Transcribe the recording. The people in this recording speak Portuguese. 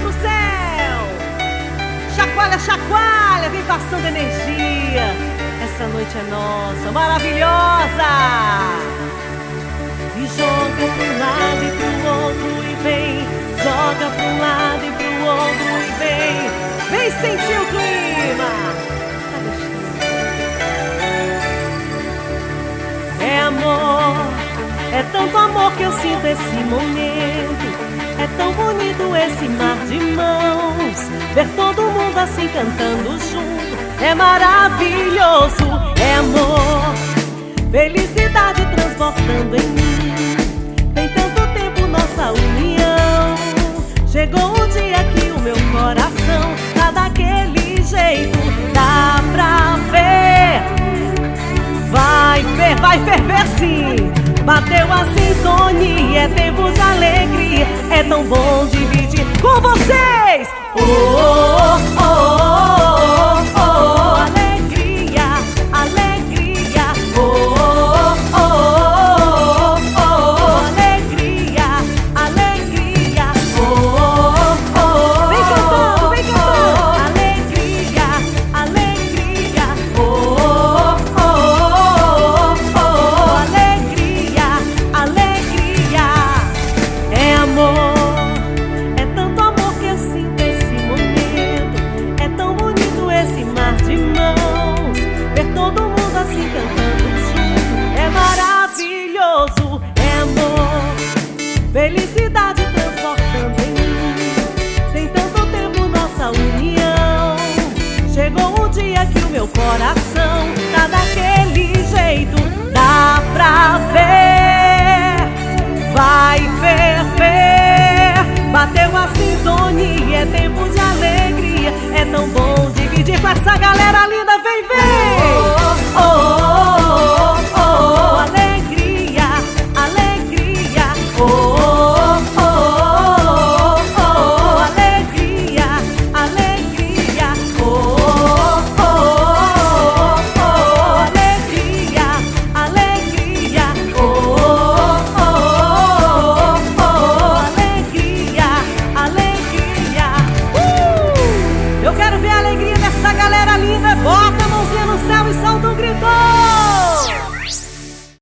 no céu. Chacoalha, chacoalha, vem passando energia. Essa noite é nossa, maravilhosa. E joga pro lado e pro outro e vem. Joga pro lado e pro outro e vem. Vem sentir o clima. Tá gostoso. É amor, é tanto amor que eu sinto esse momento. É tão bonito esse mar de mãos. Ver todo mundo assim cantando junto é maravilhoso. É amor, felicidade transbordando em mim. Tem tanto tempo nossa união. Chegou o dia que o meu coração tá daquele jeito. Dá pra ver, vai ferver sim. Bateu a sintonia, é tempo de alegria. É tão bom dividir com vocês. Oh, oh, oh, oh, oh, oh. Alegria, alegria. Oh, oh, oh, oh, oh, oh. Alegria, alegria. Oh, oh, oh. Vem cantando, vem cantando. Alegria, alegria. Oh, oh, oh, oh, oh. Alegria, alegria. É amor. É amor, felicidade transportando em mim. Tem tanto tempo nossa união. Chegou o dia que o meu coração